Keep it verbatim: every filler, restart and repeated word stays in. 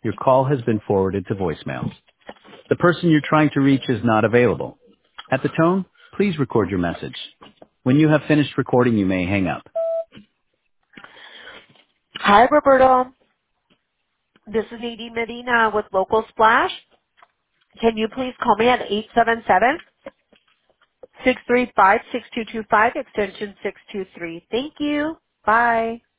Your call has been forwarded to voicemail. The person you're trying to reach is not available. At the tone, please record your message. When you have finished recording, you may hang up. Hi, Roberto. This is Nadine Medina with Local Splash. Can you please call me at eight seven seven, six three five, six two two five, extension six two three. Thank you. Bye.